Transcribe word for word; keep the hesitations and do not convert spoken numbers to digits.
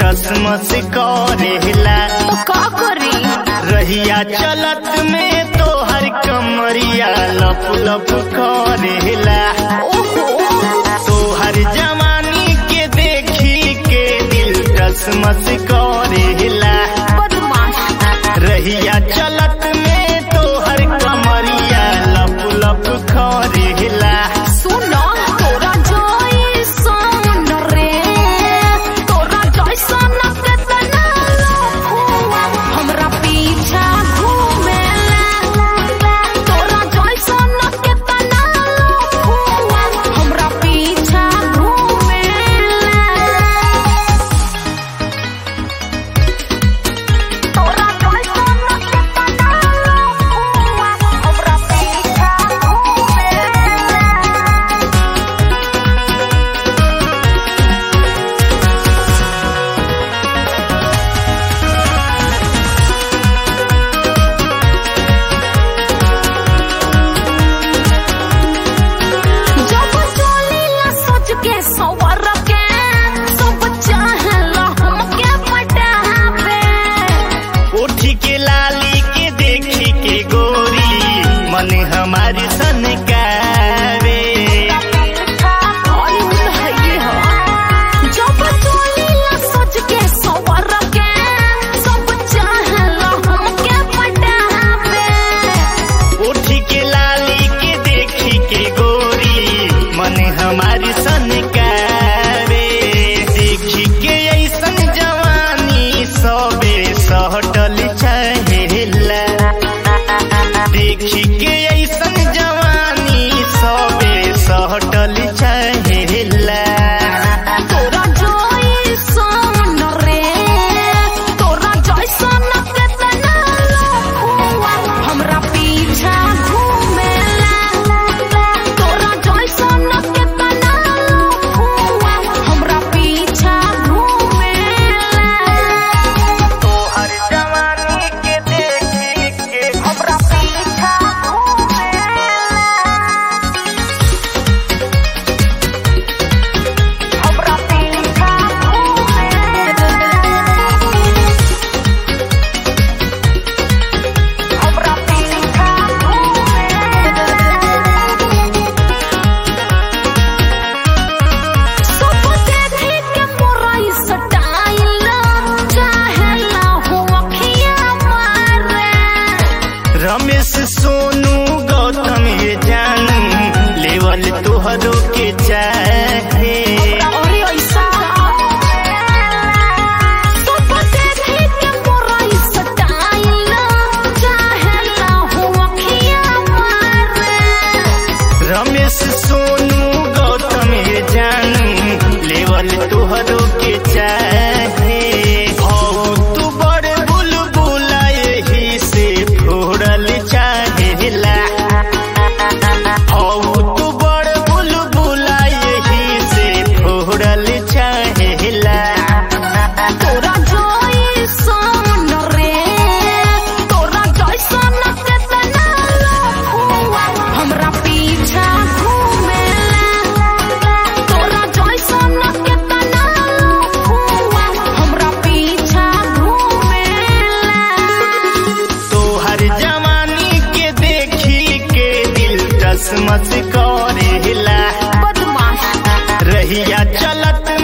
टसमस करेला। तो का करी रहिया चलत में तो हर कमरिया लप लप करेला। तो हर जवानी के देखी के दिल टसमस करेला। रहिया चलत में तो हर कमरिया लप लप करेला। सुनो तोरा जोई सोन रे, तोरा जैसा न केतना लफुआ हमरा पीछा घूमेला। तोरा जैसा न केतना लफुआ हमरा पीछा घूमेला। तोरा जैसा न केतना लफुआ हमरा पीछा घूमेला। जब चलेला सज के सवर के, सब चाहेला हमके पटावे। उठी के लाली के देखी के गोरी मन हमारी सनकावे। जब चलेला सज के सवर के, सब चाहेला हमके पटावे। उठी के लाली के देखी के गोरी मन हमारी सनकावे। देखी के ऐसन जवानी सबे सहटल चाहेला। देखी के ऐसन जवानी सबे सहटल चाहेला। तोरा जोई सोन रे, तोरा जैसा न केतना लफुआ हमरा पीछा घूमेला। तोरा जैसा न केतना लफुआ हमरा पीछा घूमेला। तो हर जवानी के देखी के हमरा पीछा घूमेला। हमरा पीछा घूमेला। हमरा पीछा घूमेला। सब देखी के मोरा ई स्टाइल चाहेला हो अखियाँ मारे। रमेश सोनू गौतम ये जानू लेवल तोहरो के चाहे। अरे ऐसा सब देखी के मोरा ई स्टाइल चाहेला हो अखियाँ मारे। रमेश सोनू गौतम ये जानू लेवल तोहरो के चाहे। हौ तू बड़ बुलबुला यही से फोड़ल चाहेला। हौ तू बड़ बुलबुला यही से फोड़ल चाहेला। तोरा जोई सोन रे, तोरा जैसा न केतना लफुआ हमरा पीछा घूमेला। तोरा जैसा न केतना लफुआ हमरा पीछा घूमेला। तो हर जवानी के देखी के दिल टसमस करेला। बदमाश रहिया चलत